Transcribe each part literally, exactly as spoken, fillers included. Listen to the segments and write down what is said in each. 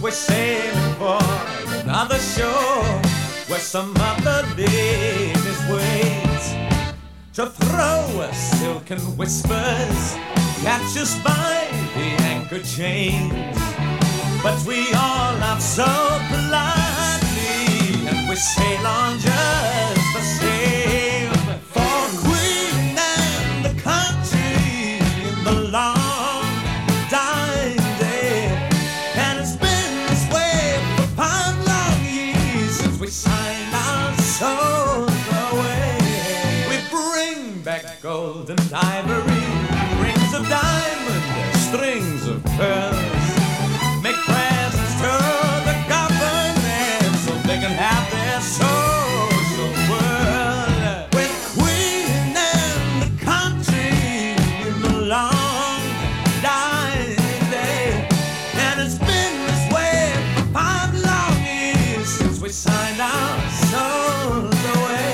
we're sailing for another shore where some other ladies wait to throw us silken whispers, catch us by the anchor chains. But we all laugh so politely, and we sail on just the same. For Queen and the country in the long dying day, and it's been this way for five long years since we signed our souls away. We bring back gold and ivory, rings of diamond, strings of pearls, make presents to the government so they can have their social world. With Queen and the country in the long dying day, and it's been this way for five long years since we signed our souls away.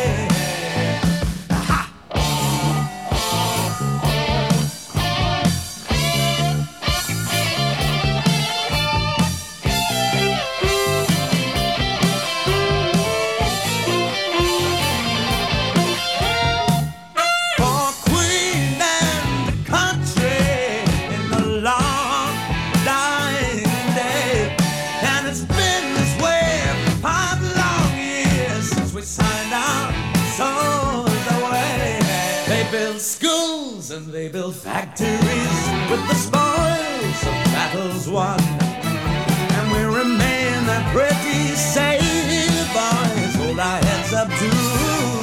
Build schools and they build factories with the spoils of battles won, and we remain a pretty safe boys, hold our heads up to